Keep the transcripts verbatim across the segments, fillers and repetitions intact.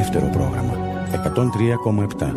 δεύτερο πρόγραμμα εκατόν τρία κόμμα επτά.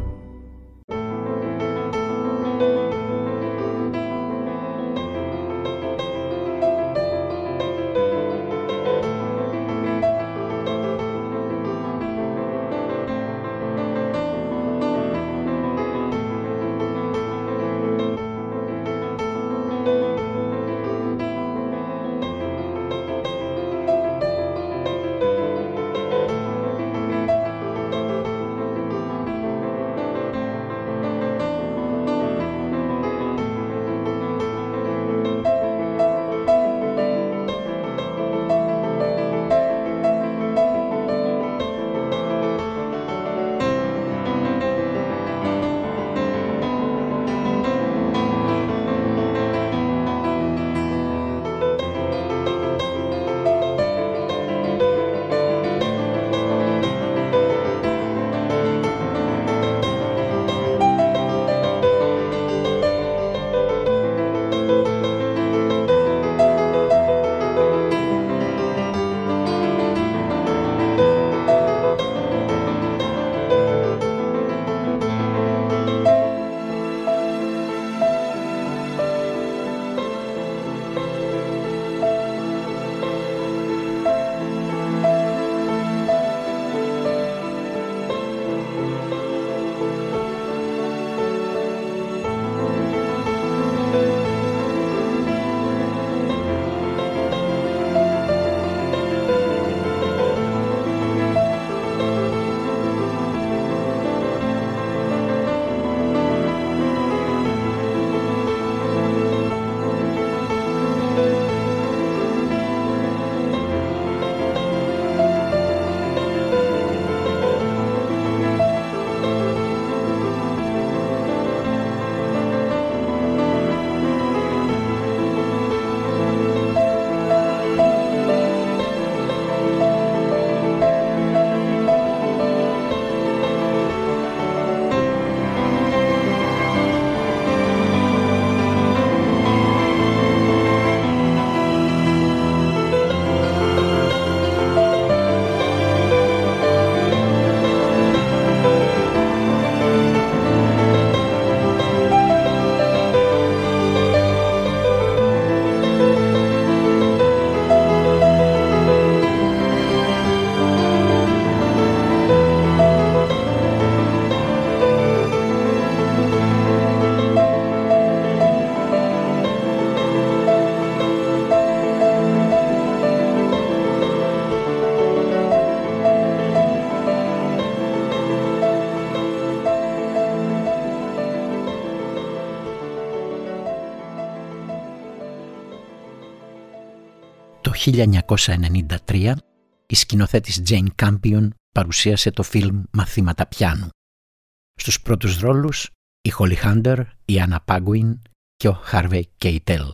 Το χίλια εννιακόσια ενενήντα τρία η σκηνοθέτης Jane Campion παρουσίασε το φιλμ «Μαθήματα πιάνου». Στους πρώτους ρόλους η Holly Hunter, η Anna Paquin και ο Harvey Keitel.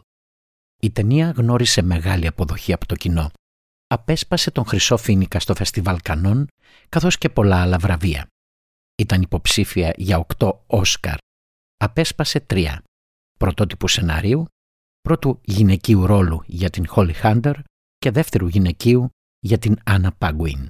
Η ταινία γνώρισε μεγάλη αποδοχή από το κοινό. Απέσπασε τον Χρυσό Φοίνικα στο Φεστιβάλ Κανών, καθώς και πολλά άλλα βραβεία. Ήταν υποψήφια για οκτώ Όσκαρ. Απέσπασε τρία. Πρωτότυπου σενάριου, πρώτου γυναικείου ρόλου για την Holly Hunter και δεύτερου γυναικείου για την Anna Paquin.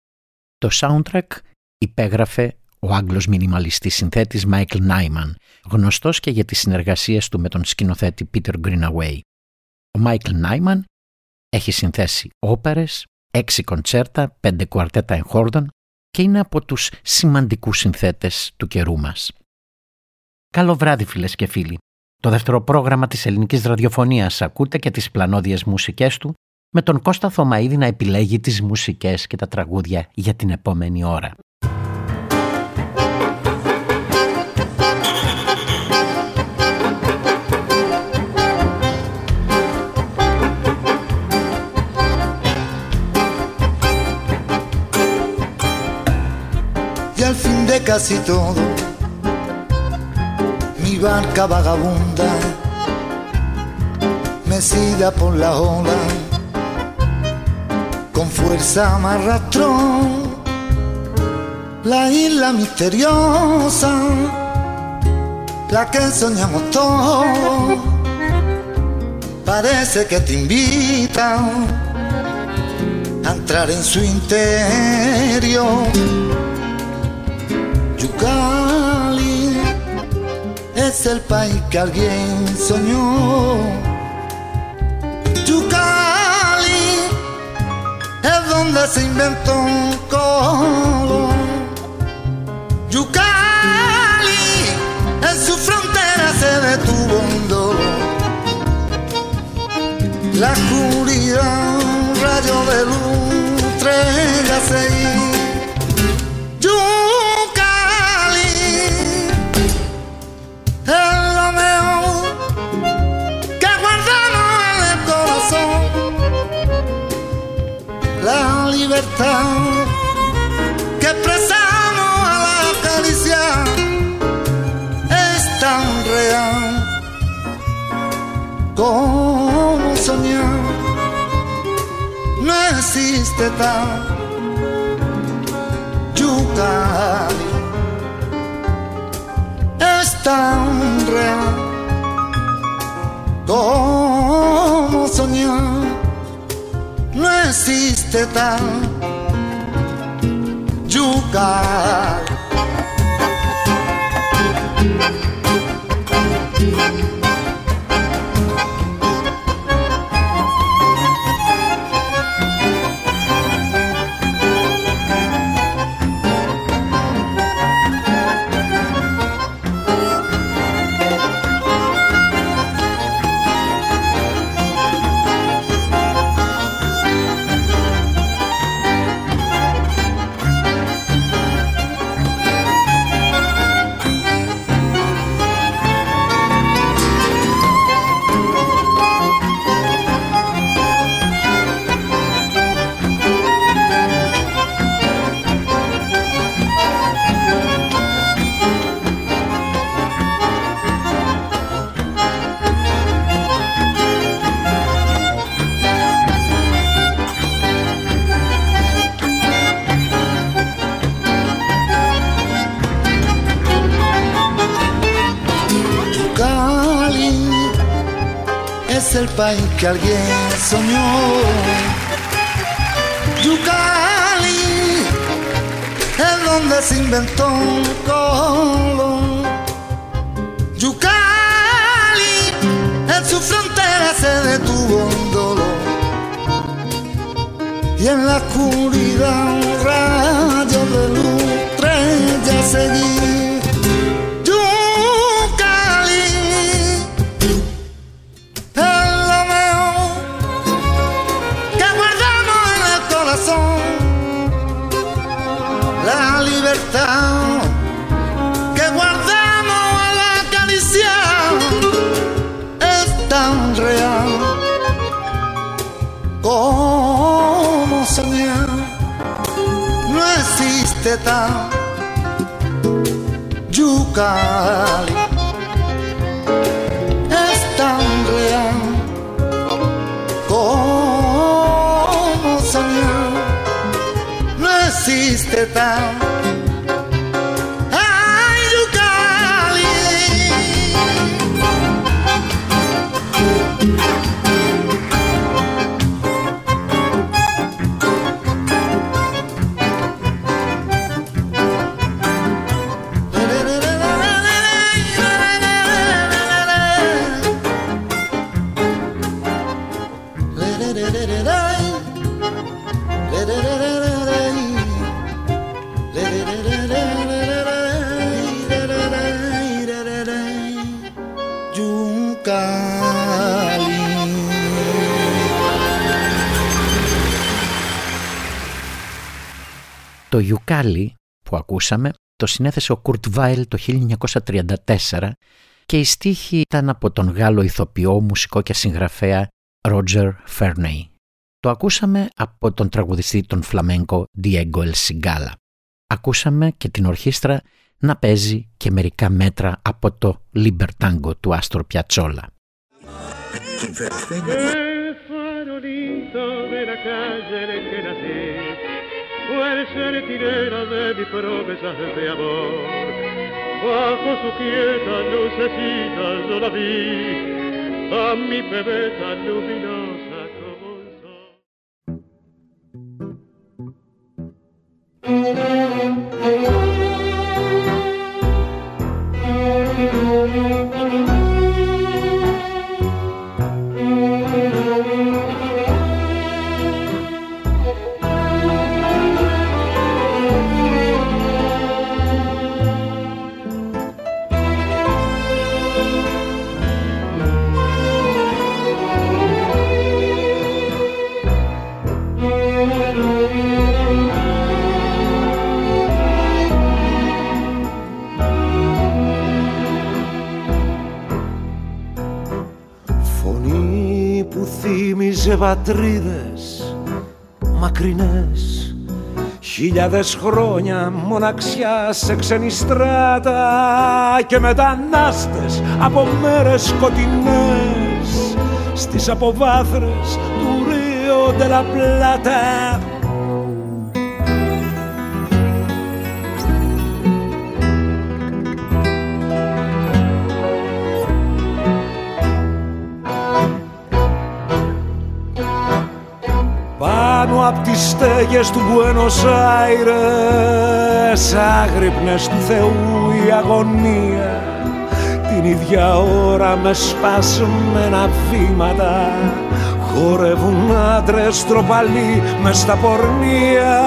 Το soundtrack υπέγραφε ο Άγγλος μινιμαλιστής συνθέτης Michael Nyman, γνωστός και για τις συνεργασίες του με τον σκηνοθέτη Peter Greenaway. Ο Michael Nyman έχει συνθέσει όπερες, έξι κοντσέρτα, πέντε κουαρτέτα εγχόρδων και είναι από τους σημαντικούς συνθέτες του καιρού μας. Καλό βράδυ φίλες και φίλοι. Το δεύτερο πρόγραμμα της ελληνικής ραδιοφωνίας ακούτε και τις πλανόδιες μουσικές του, με τον Κώστα Θωμαίδη να επιλέγει τις μουσικές και τα τραγούδια για την επόμενη ώρα. Y al fin de casi todo, mi barca vagabunda, mecida por la ola, con fuerza me arrastró la isla misteriosa, la que soñamos todos. Parece que te invita a entrar entrar en su interior. Yucali es el país que alguien soñó. Yucali es donde se inventó un color. Yucali en su frontera se detuvo un dolor. La oscuridad, un rayo de luz, estrella seguir. Yucali es lo mejor que guardamos en el corazón. La libertad que expresamos a la acariciar es tan real como soñar. No existe tal Yucali, es tan real como soñar. No existe tal Yucali. El país que alguien soñó. Yucali es donde se inventó un color. Yucali en su frontera se detuvo un dolor. Y en la oscuridad un rayo de luz, estrella seguir. La libertad que guardamos al acariciar es tan real como soñar. No existe tal Yucali, es tan real como soñar. No existe tal ay Yucali. Το Γιουκάλι που ακούσαμε το συνέθεσε ο Κουρτ Βάιλ το χίλια εννιακόσια τριάντα τέσσερα και η στίχη ήταν από τον Γάλλο ηθοποιό, μουσικό και συγγραφέα Ρότζερ Φέρνεϊ. Το ακούσαμε από τον τραγουδιστή των φλαμέγκο Diego El Cigala. Ακούσαμε και την ορχήστρα να παίζει και μερικά μέτρα από το Libertango του Άστορ Πιατσόλα. Puede ser tirera de mis promesas de amor. Bajo su quieta lucecita yo la vi, a mi bebé tan luminosa como un sol. Πατρίδες μακρινές, χιλιάδες χρόνια μοναξιά σε ξένη στράτα και μετανάστες από μέρες σκοτεινές στις αποβάθρες του Ρίο ντε λα Πλάτα. Απ' τις στέγες του Μπουένος Άιρες, άγρυπνες του Θεού η αγωνία, την ίδια ώρα με σπασμένα βήματα χορεύουν άντρες τροπαλοί μες στα πορνεία.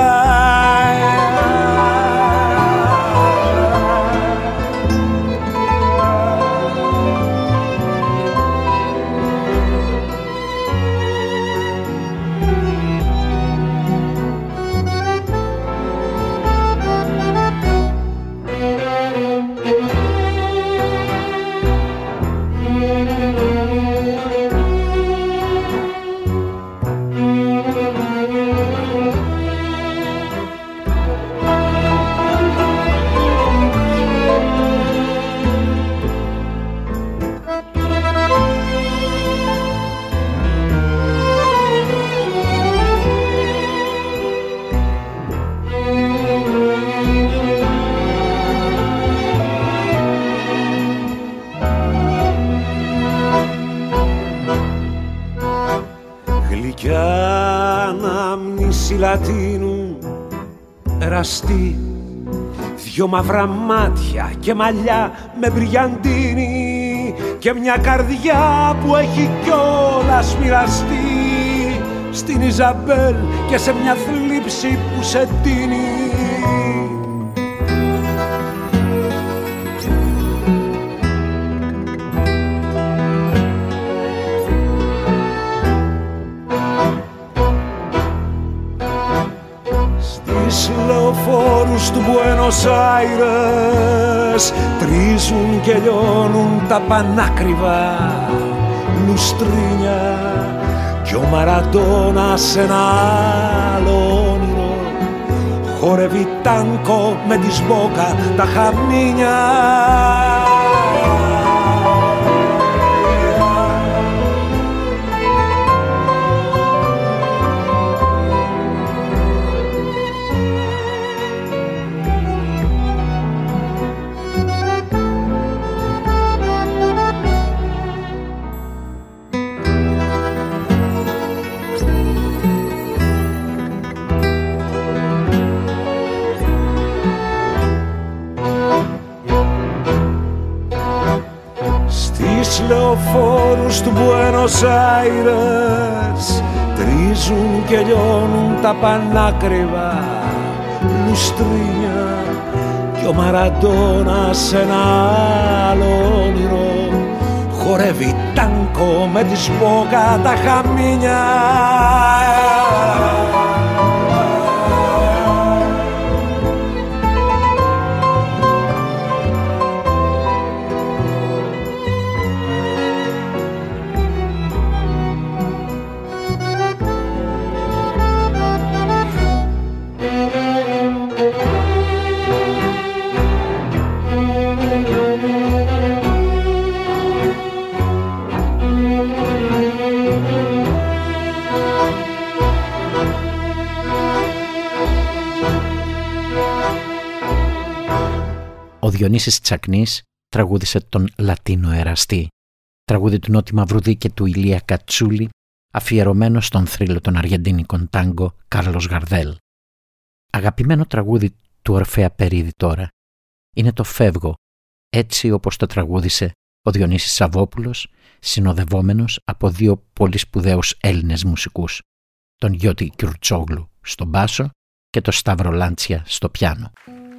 Λατίνου εραστή, δυο μαύρα μάτια και μαλλιά με μπριαντίνη και μια καρδιά που έχει κιόλας μοιραστεί στην Ιζαμπέλ και σε μια θλίψη που σε τίνει. Λεωφόρους του Μπουένος Άιρες τρίζουν και λιώνουν τα πανάκριβα λουστρίνια κι ο Μαραντώνα σε ένα άλλο όνειρο χορεύει τάνκο με τη σμπόκα τα χαμίνια. Λεωφόρους του Μπουένος Άιρες τρίζουν και λιώνουν τα πανάκριβα λουστρίνια κι ο Μαραντώνα σε ένα άλλο όνειρο χορεύει τάνκο με τη σμπόκα τα χαμίνια. Ο Διονύσης Τσακνής τραγούδισε τον Λατίνο εραστή, τραγούδι του Νότι Μαυρουδή και του Ηλία Κατσούλη, αφιερωμένο στον θρύλο των αργεντίνικων τάγκο Κάρλος Γαρδέλ. Αγαπημένο τραγούδι του Ορφέα Περίδη τώρα είναι το «Φεύγω», έτσι όπως το τραγούδισε ο Διονύσης Σαββόπουλος, συνοδευόμενος από δύο πολύ σπουδαίους Έλληνες μουσικούς, τον Γιώτη Κιουρτσόγλου στο μπάσο και τον Σταύρο Λάντσια στο πιάνο.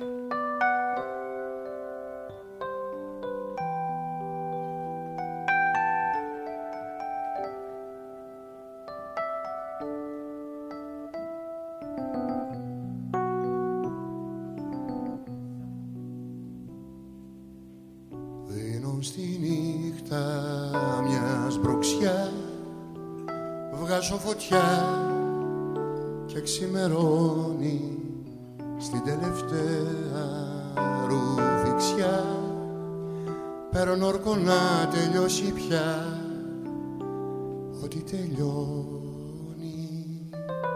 Στη νύχτα μιας μπροξιά βγάζω φωτιά και ξημερώνει στην τελευταία ρουφιξιά. Παίρνω όρκο να τελειώσει πια ό,τι τελειώνει.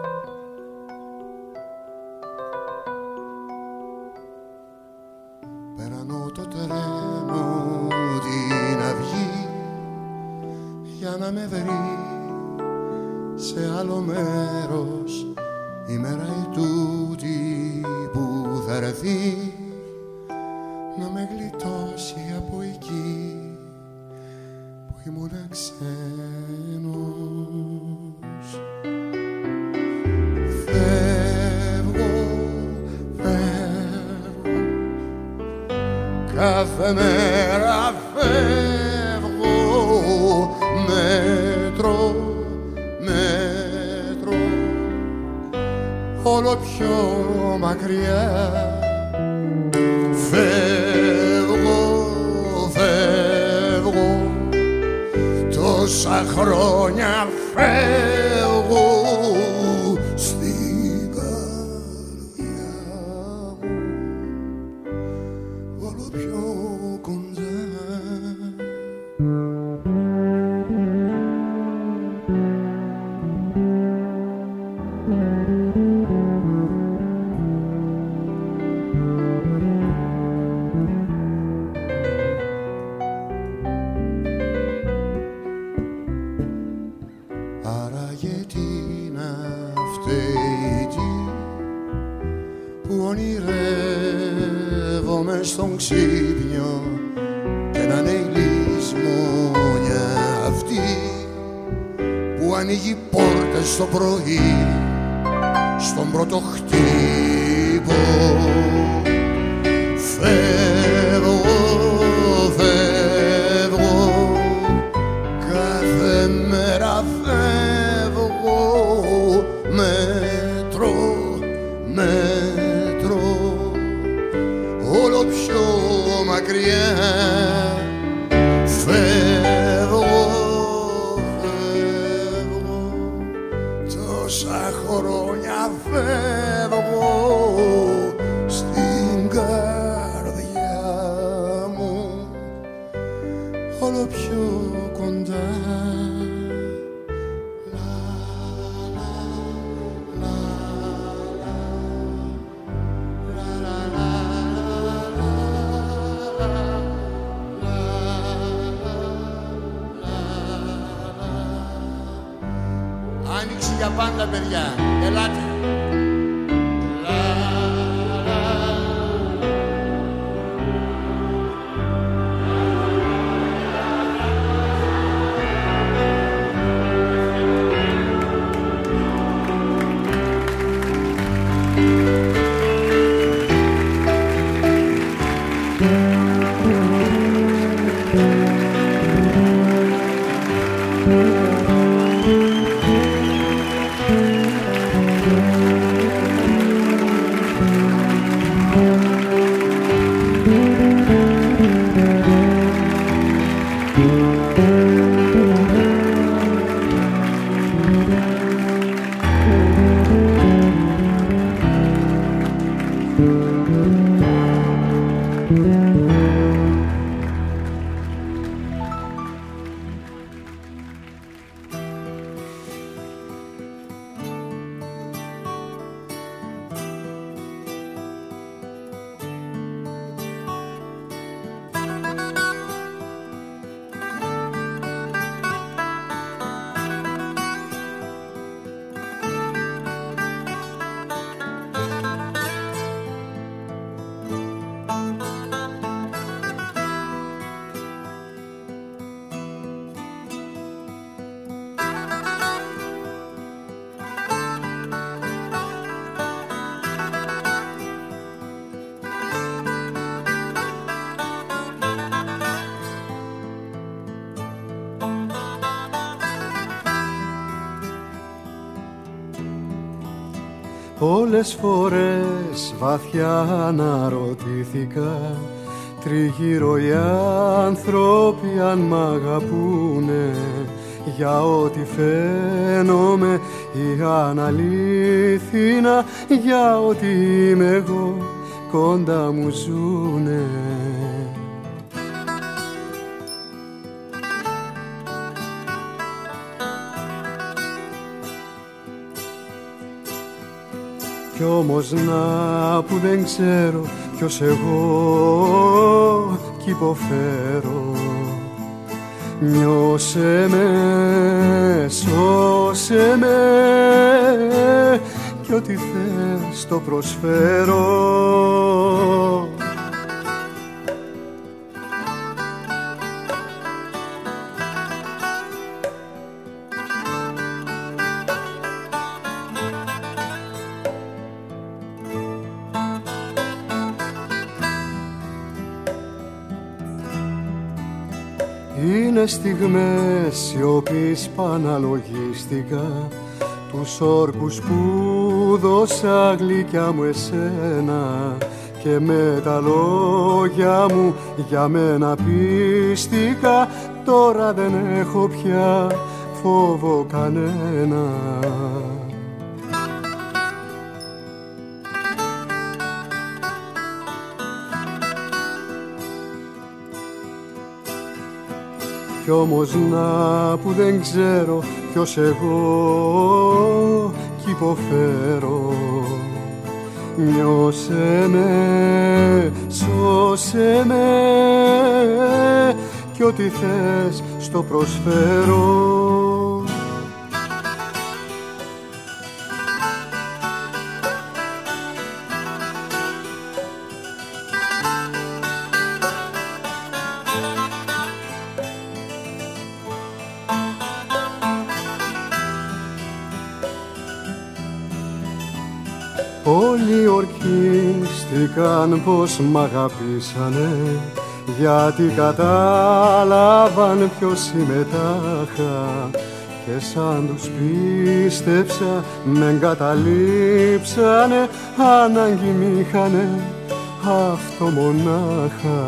Περανώ το τρένο την αυγή για να με βρει σε άλλο μέρος η μέρα η τούτη που θα έρθει να με γλιτώσει από εκεί που ήμουνα ξένος. Φεύγω, φεύγω, κάθε μέρα φεύγω, μέτρο, μέτρο, όλο πιο μακριά. Φεύγω, φεύγω, τόσα χρόνια φεύγω στην καρδιά μου, όλο πιο κοντά. Στον ξύπνιο και να είναι η λησμόνια αυτή που ανοίγει πόρτες το πρωί στον πρώτο χτύπο. Φεύγω, φεύγω, κάθε μέρα φεύγω, μέτρο, μέτρο, όλο πιο μακριά. Φεύγω, φεύγω, τόσα χρόνια φεύγω στην καρδιά μου, όλο πιο κοντά. Άνοιξη για πάντα, παιδιά. Ελάτε. Thank you. Πολλές φορές βαθιά αναρωτήθηκα, τριγύρω οι άνθρωποι αν μ' αγαπούνε, για ό,τι φαίνομαι ή αν αλήθινα, για ό,τι είμαι εγώ κοντά μου ζουνε. Κι όμως να που δεν ξέρω ποιος εγώ κι υποφέρω, νιώσε με, σώσε με κι ό,τι θες το προσφέρω. Είναι στιγμές οι οποίες παναλογίστηκα, τους όρκους που δώσα γλυκιά μου εσένα, και με τα λόγια μου για μένα πίστηκα. Τώρα δεν έχω πια φόβο κανένα. Κι όμως να που δεν ξέρω ποιος εγώ κι υποφέρω, νιώσε με, σώσε με κι ό,τι θες στο προσφέρω. Όλοι ορκίστηκαν πως μ' αγαπήσανε, γιατί κατάλαβαν ποιος είμαι τάχα, και σαν τους πίστεψα με εγκαταλείψανε, ανάγκη μ' είχανε αυτό μονάχα.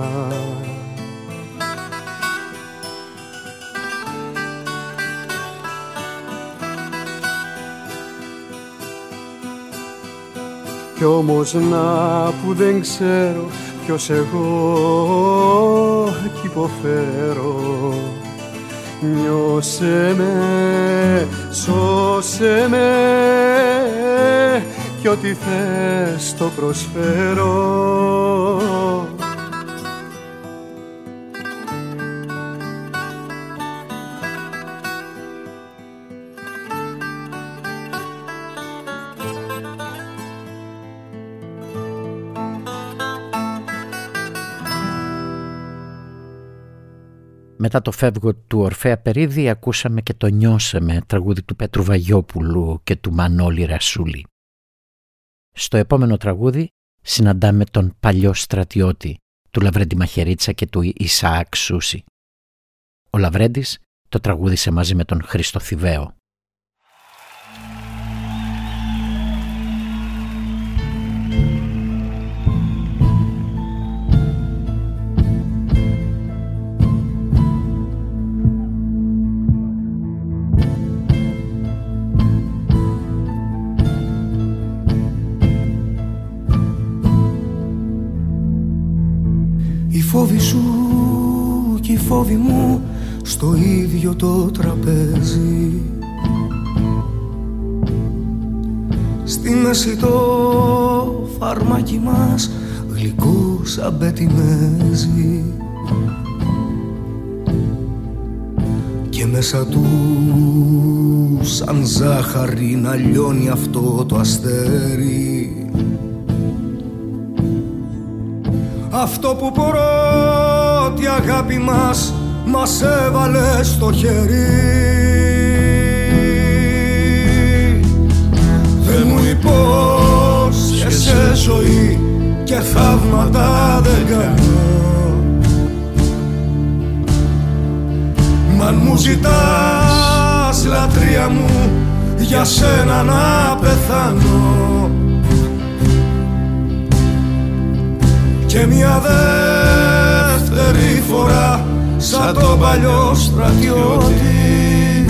Κι όμως να που δεν ξέρω ποιος εγώ κι υποφέρω, νιώσε με, σώσε με κι ό,τι θες το προσφέρω. Μετά το φεύγο του Ορφέα Περίδη ακούσαμε και το «Νιώσε με», τραγούδι του Πέτρου Βαγιόπουλου και του Μανώλη Ρασούλη. Στο επόμενο τραγούδι συναντάμε τον παλιό στρατιώτη του Λαβρέντη Μαχαιρίτσα και του Ισαάκ Σούση. Ο Λαβρέντης το τραγούδισε μαζί με τον Χρήστο Θηβαίο. Οι φόβοι σου και οι φόβοι μου στο ίδιο το τραπέζι, στη μέση το φαρμάκι μας γλυκό σαν πετιμέζι, και μέσα του σαν ζάχαρη να λιώνει αυτό το αστέρι, αυτό που πρώτη αγάπη μας μας έβαλε στο χέρι. Δεν μου υπόσχεσαι ζωή και θαύματα δεν κάνω, μ' αν μου ζητάς λατρεία μου για σένα να πεθάνω, και μια δεύτερη φορά σαν τον παλιό στρατιώτη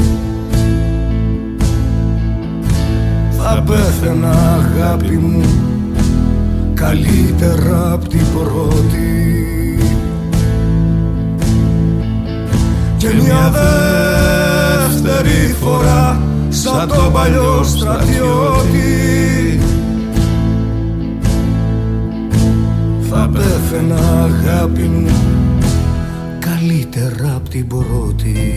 θα πέθαινα αγάπη μου καλύτερα απ' την πρώτη και μια δεύτερη φορά σαν τον παλιό στρατιώτη θα πέθαινα αγάπη μου καλύτερα απ' την πρώτη.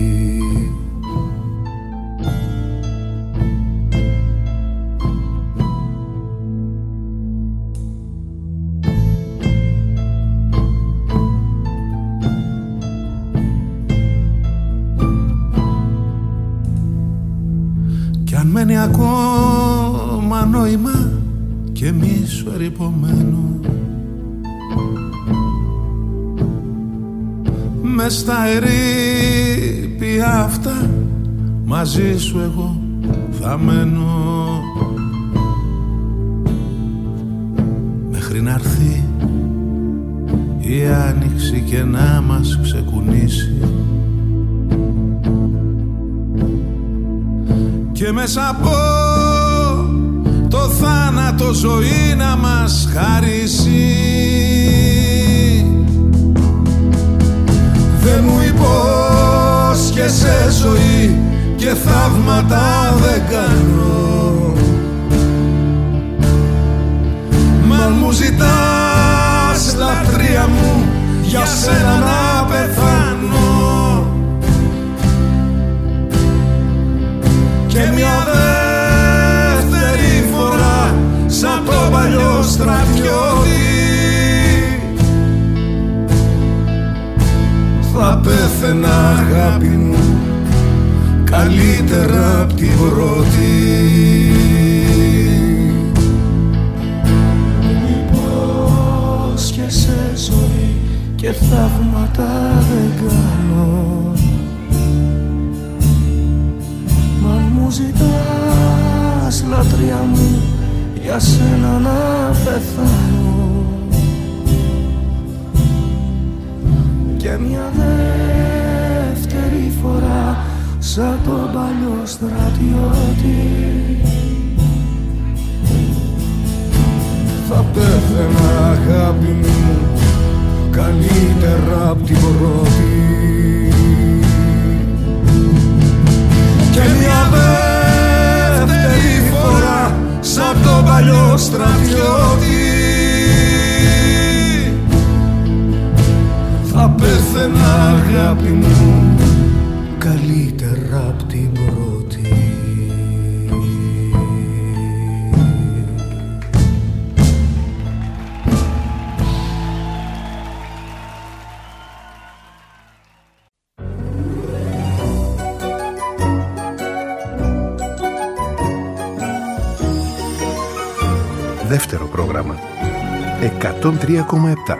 Κι αν μένει ακόμα νόημα και μίσο ερειπωμένο μες στα ερείπια αυτά μαζί σου εγώ θα μένω μέχρι να έρθει η άνοιξη και να μας ξεκουνήσει και μέσα από το θάνατο ζωή να μας χαρίσει. Δεν μου υπόσχεσαι ζωή και θαύματα δεν κάνω, μα αν μου ζητάς λατρεία μου για σένα να πεθάνω και μια δεύτερη φορά σαν το παλιό στρατιώτη θα πέθαινα αγάπη μου καλύτερα απ' την πρώτη. Υπόσχεσαι ζωή και θαύματα δεν κάνω, μα αν μου ζητάς λατρεία μου για σένα να πεθάνω και μια δεύτερη φορά σαν τον παλιό στρατιώτη θα πέθαινα αγάπη μου καλύτερα απ' την πρώτη και μια δεύτερη φορά σαν τον παλιό στρατιώτη θα πέθαινα αγάπη μου καλύτερα απ' την πρώτη. Δεύτερο πρόγραμμα εκατόν τρία κόμμα επτά.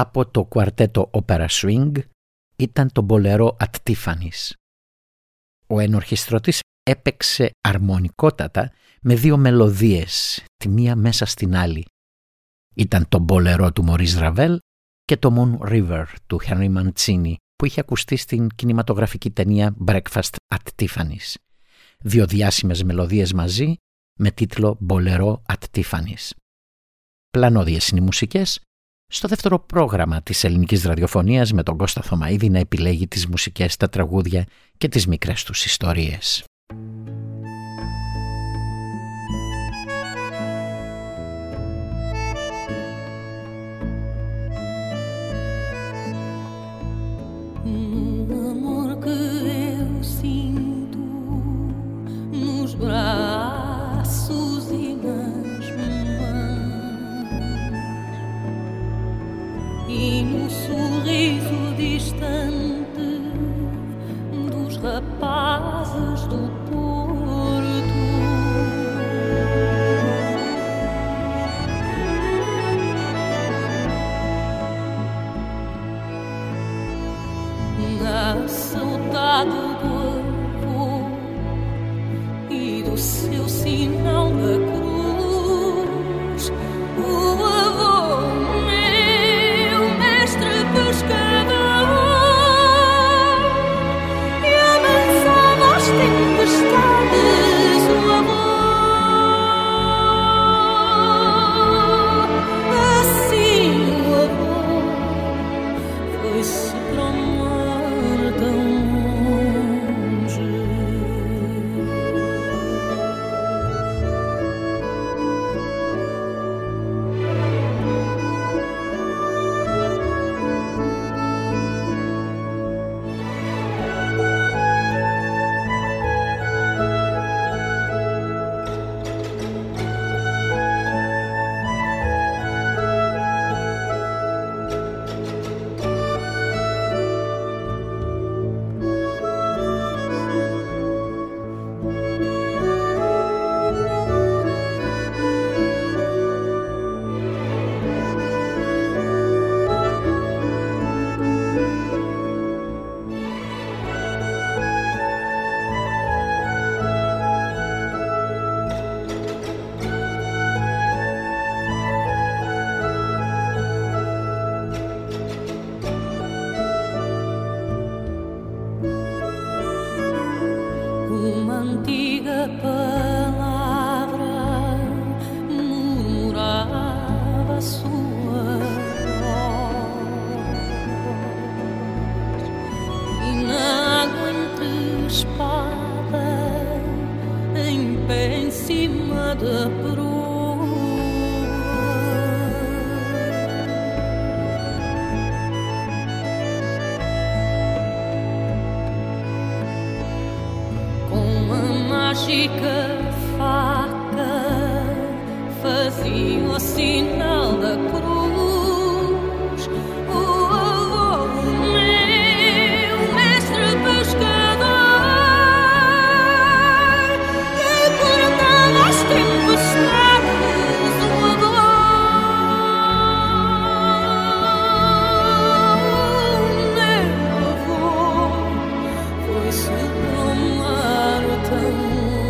από το κουαρτέτο Opera Swing ήταν το μπολερό At Tiffany's. Ο ενορχιστρωτής έπαιξε αρμονικότατα με δύο μελωδίες, τη μία μέσα στην άλλη. Ήταν το μπολερό του Maurice Ravel και το Moon River του Henry Mancini που είχε ακουστεί στην κινηματογραφική ταινία Breakfast at Tiffany's. Δύο διάσημες μελωδίες μαζί με τίτλο «Μπολερό at Tiffany's». Πλανώδιες είναι οι μουσικές, στο δεύτερο πρόγραμμα της ελληνικής ραδιοφωνίας με τον Κώστα Θωμαίδη να επιλέγει τις μουσικές, τα τραγούδια και τις μικρές τους ιστορίες. Braços e nas mãos e no sorriso distante dos rapazes do Porto. Na saudade do seu sinal da cruz, o avô, meu mestre pescador, e amansava as tempestades, o avô. Assim o avô foi-se para o mar tão longe.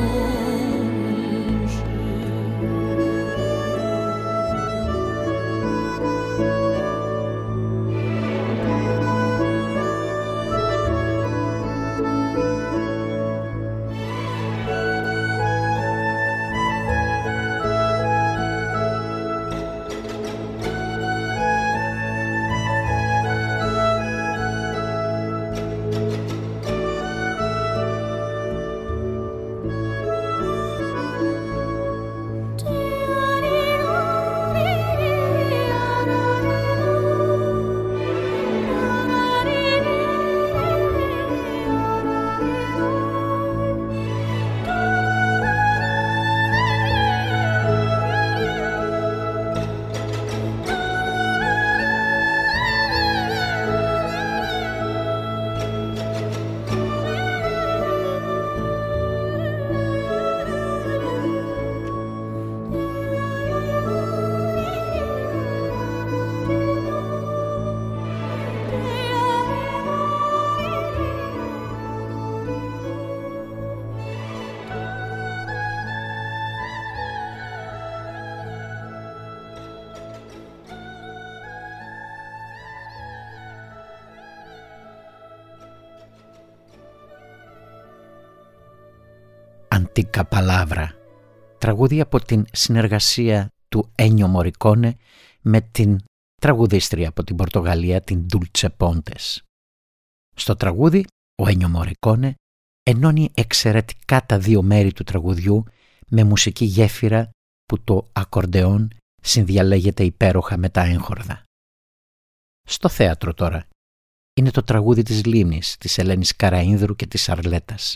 Longe. Αττίκα Παλάβρα, τραγούδι από την συνεργασία του Ένιο Μορικόνε με την τραγουδίστρια από την Πορτογαλία, την Ντούλτσε Πόντες. Στο τραγούδι ο Ένιο Μορικόνε ενώνει εξαιρετικά τα δύο μέρη του τραγουδιού με μουσική γέφυρα που το ακορντεόν συνδιαλέγεται υπέροχα με τα έγχορδα. Στο θέατρο τώρα είναι το τραγούδι της Λίμνης, της Ελένης Καραΐνδρου και της Αρλέτας.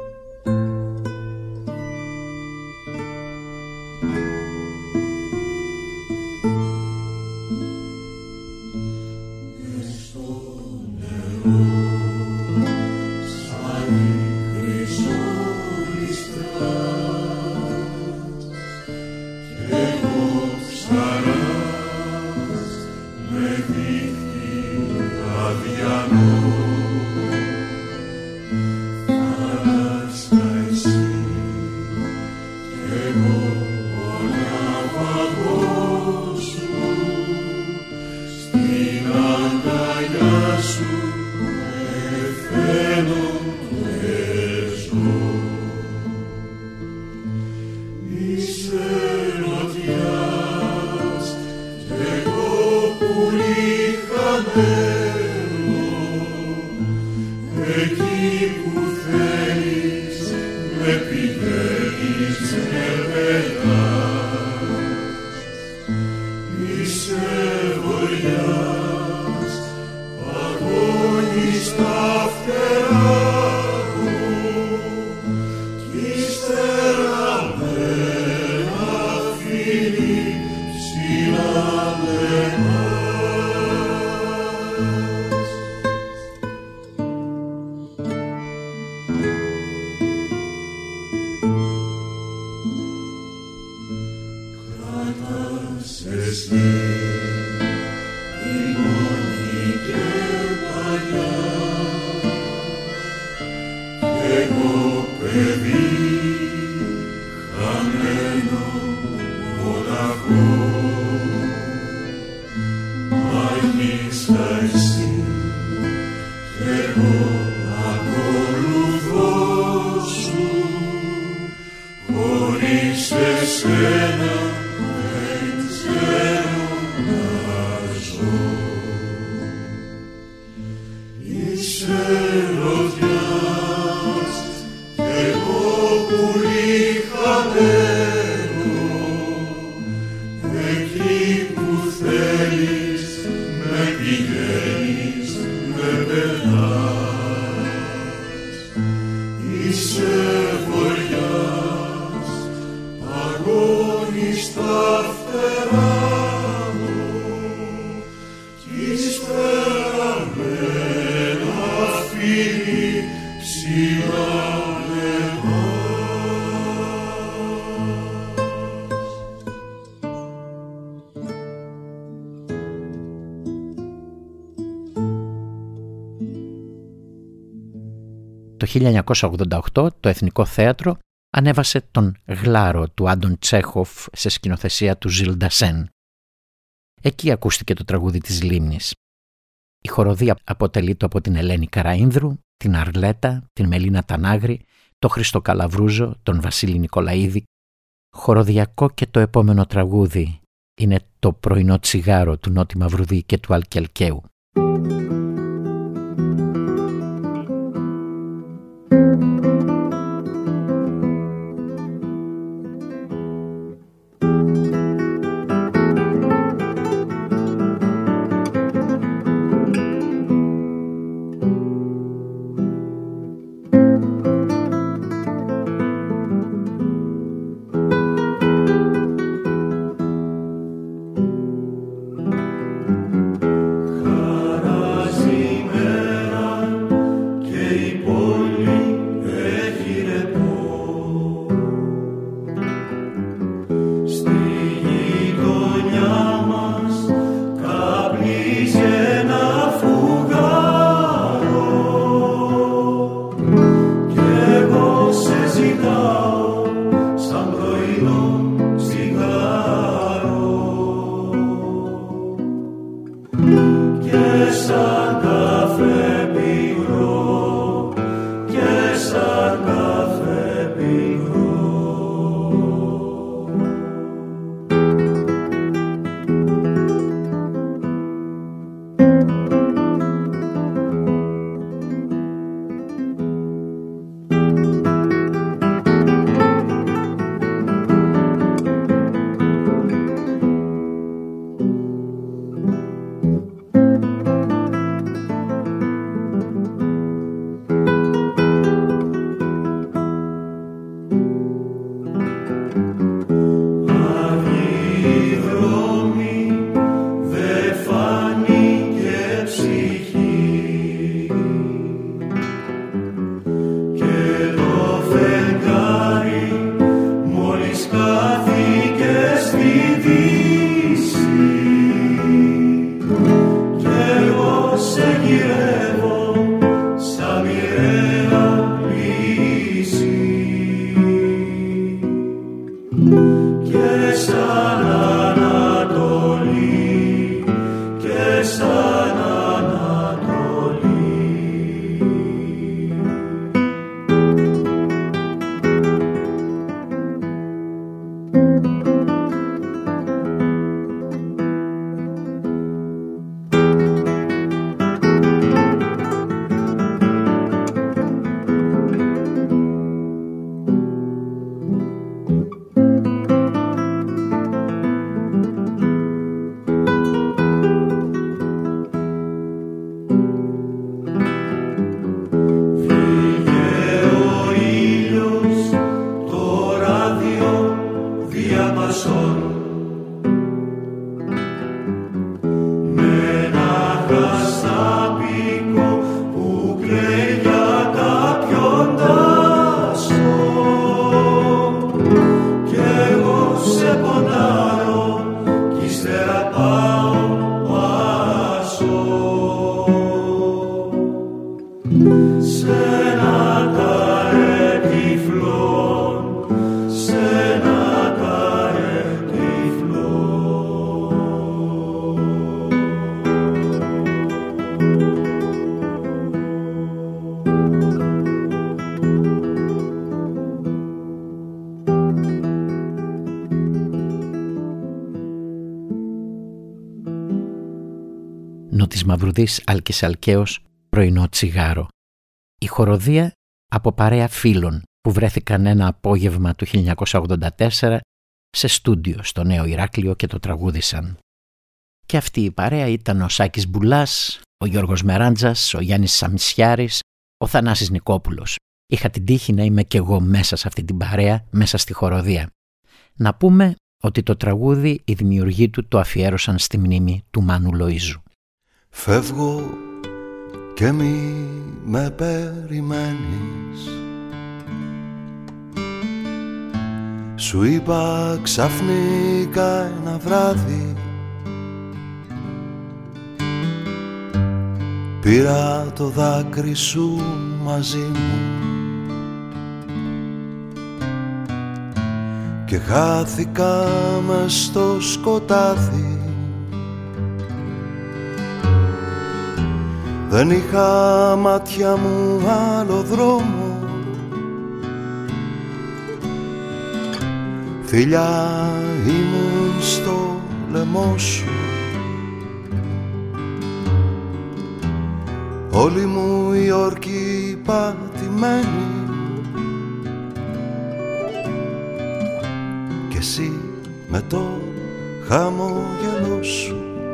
Το χίλια εννιακόσια ογδόντα οκτώ το Εθνικό Θέατρο ανέβασε τον Γλάρο του Άντων Τσέχοφ σε σκηνοθεσία του Ζιλ Ντασέν. Εκεί ακούστηκε το τραγούδι της Λίμνης. Η χοροδία αποτελείται από την Ελένη Καραΐνδρου, την Αρλέτα, την Μελίνα Τανάγρη, τον Χρήστο Καλαβρούζο, τον Βασίλη Νικολαίδη. Χοροδιακό και το επόμενο τραγούδι είναι το πρωινό τσιγάρο του Νότι Μαυρουδή και του Αλκελκαίου. σαν καφέ πικρό. Νότης Μαυρουδής, Άλκης Αλκαίος, πρωινό τσιγάρο. Η χοροδία από παρέα φίλων που βρέθηκαν ένα απόγευμα του χίλια εννιακόσια ογδόντα τέσσερα σε στούντιο στο Νέο Ηράκλειο και το τραγούδισαν. Και αυτή η παρέα ήταν ο Σάκης Μπουλάς, ο Γιώργος Μεράντζας, ο Γιάννης Σαμισιάρης, ο Θανάσης Νικόπουλος. Είχα την τύχη να είμαι κι εγώ μέσα σε αυτή την παρέα, μέσα στη χοροδία. Να πούμε ότι το τραγούδι οι δημιουργοί του το αφιέρωσαν στη μνήμη του Μάνου Λοΐζου. Φεύγω και μη με περιμένεις, σου είπα ξαφνικά ένα βράδυ, πήρα το δάκρυ σου μαζί μου και χάθηκα μες στο σκοτάδι. Δεν είχα μάτια μου άλλο δρόμο, φιλιά ήμουν στο λαιμό σου, όλη μου η όρκη πατημένη κι εσύ με το χαμόγελό σου.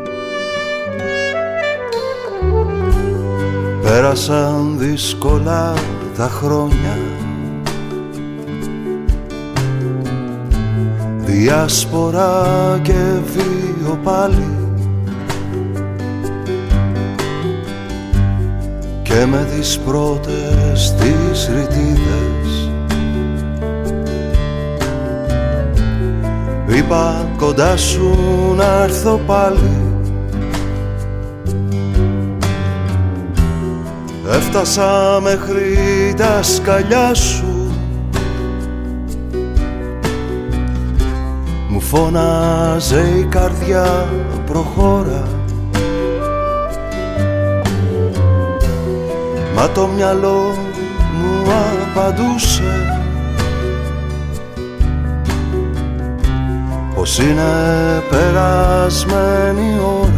Πέρασαν δύσκολα τα χρόνια, διάσπορα και βίο πάλι, και με τις πρώτες τις ρητίδες είπα κοντά σου να έρθω πάλι. Έφτασα μέχρι τα σκαλιά σου, μου φώναζε η καρδιά προχώρα, μα το μυαλό μου απαντούσε πως είναι περασμένη η ώρα.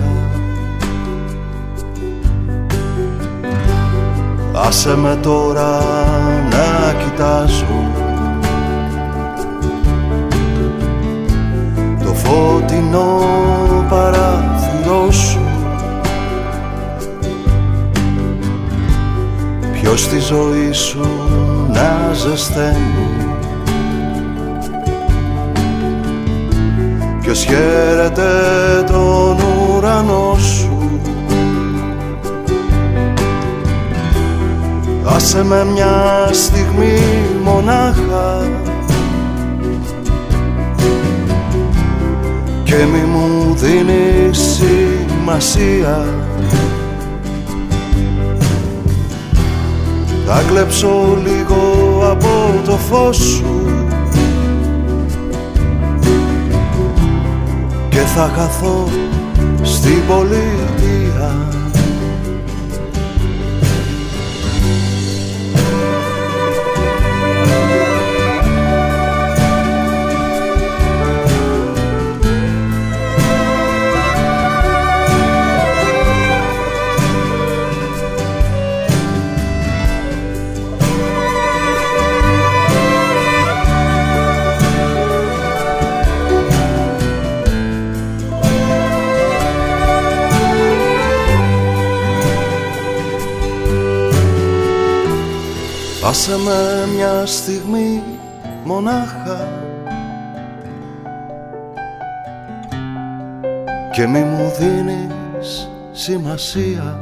Άσε με τώρα να κοιτάζω το φωτεινό παράθυρό σου, ποιος τη ζωή σου να ζεσταίνει, ποιος χαίρεται τον ουρανό σου. Άσε με μια στιγμή μονάχα και μη μου δίνεις σημασία, θα κλέψω λίγο από το φως σου και θα χαθώ στην πολιτεία. Άσε με μια στιγμή μονάχα και μη μου δίνεις σημασία,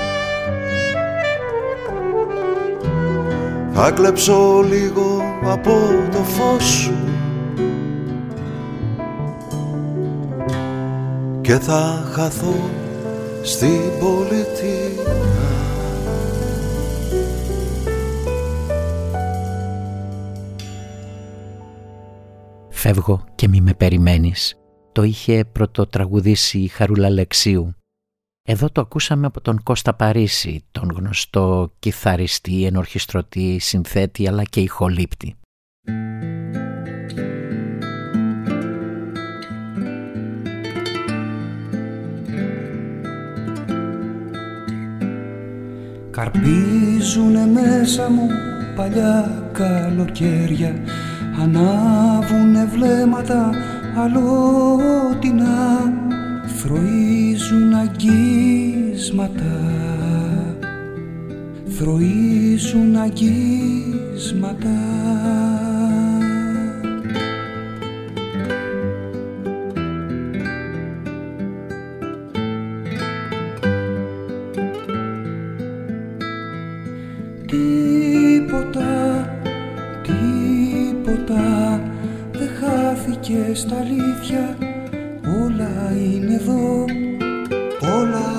θα κλέψω λίγο από το φως σου και θα χαθώ στην πολιτεία. «Φεύγω και μη με περιμένεις» το είχε πρωτοτραγουδήσει η Χαρούλα Αλεξίου. Εδώ το ακούσαμε από τον Κώστα Παρίσι, τον γνωστό κιθαριστή, ενορχιστρωτή, συνθέτη αλλά και ηχολήπτη. Καρπίζουνε μέσα μου παλιά καλοκαίρια, ανάβουνε βλέμματα αλλότινα, θροίζουν αγγίσματα, θροίζουν αγγίσματα. Τίποτα, τίποτα δεν χάθηκε στα αλήθεια, όλα είναι εδώ, όλα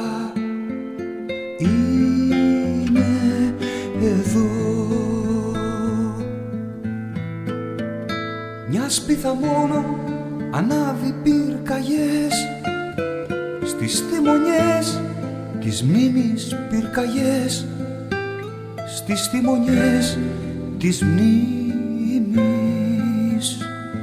είναι εδώ. Μια σπίθα μόνο ανάβει πυρκαγιές, στις θυμονιές της μνήμης πυρκαγιές, στις θυμονιές της μνήμης.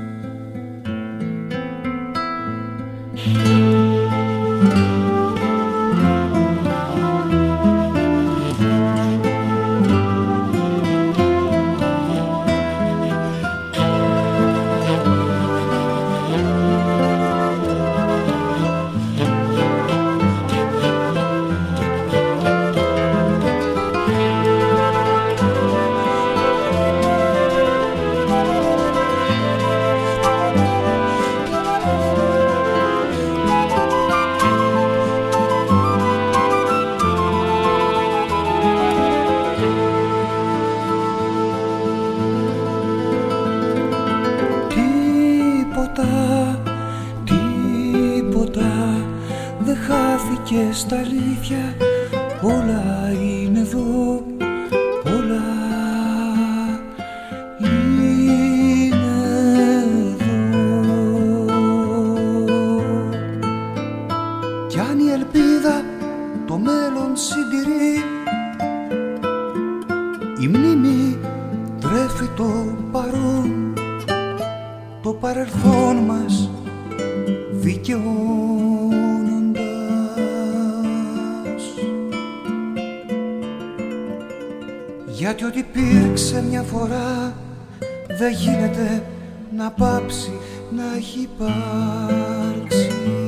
Και στα αλήθεια όλα είναι εδώ, όλα είναι εδώ. Κι αν η ελπίδα το μέλλον συντηρεί, η μνήμη τρέφει το παρόν, το παρελθόν μας δικαιώνοντας. Γιατί ό,τι υπήρξε μια φορά δεν γίνεται να πάψει να έχει υπάρξει.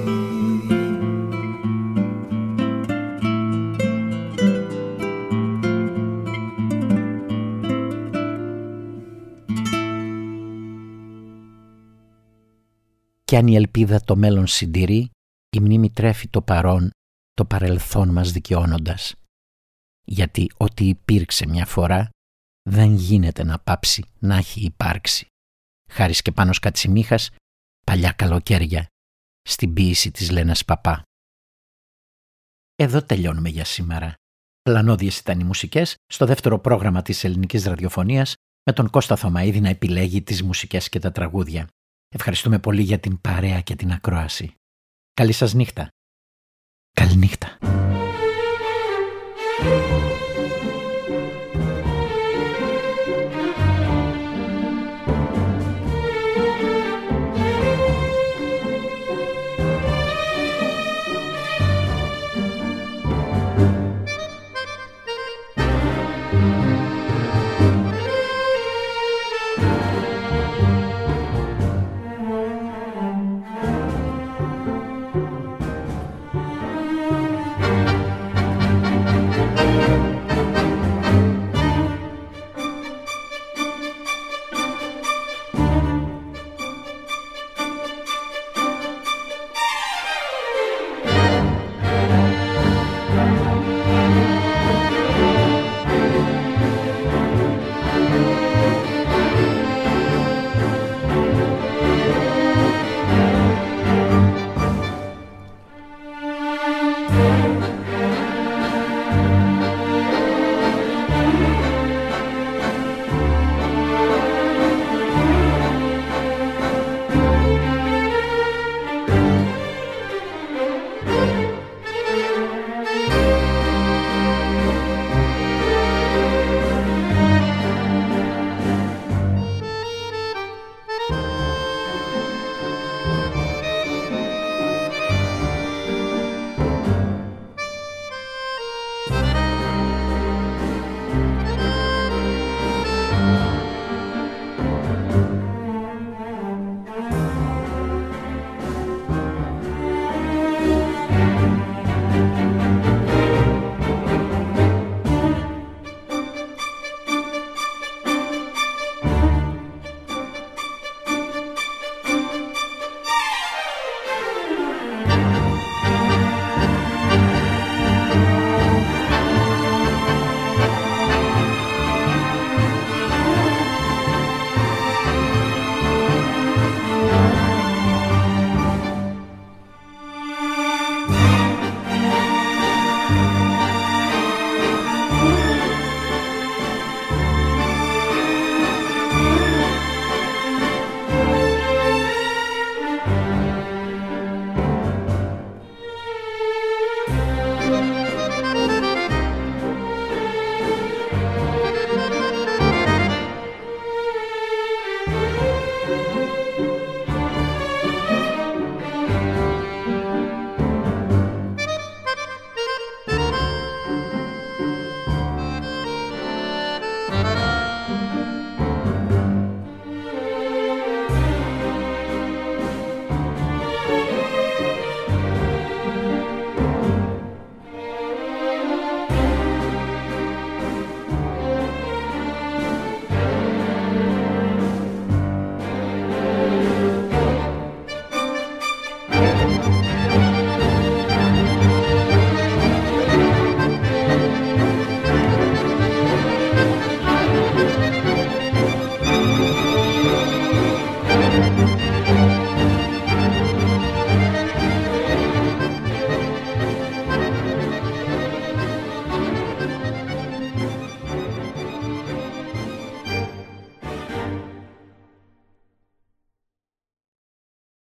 Κι αν η ελπίδα το μέλλον συντηρεί, η μνήμη τρέφει το παρόν, το παρελθόν μας δικαιώνοντας. Γιατί ό,τι υπήρξε μια φορά δεν γίνεται να πάψει να έχει υπάρξει. Χάρης και Πάνος Κατσιμίχας, παλιά καλοκαίρια, στην ποίηση της Λένας Παπά. Εδώ τελειώνουμε για σήμερα. Πλανώδιες ήταν οι μουσικές στο δεύτερο πρόγραμμα της ελληνικής ραδιοφωνίας, με τον Κώστα Θωμαΐδη να επιλέγει τις μουσικές και τα τραγούδια. Ευχαριστούμε πολύ για την παρέα και την ακρόαση. Καλή σας νύχτα. Καληνύχτα.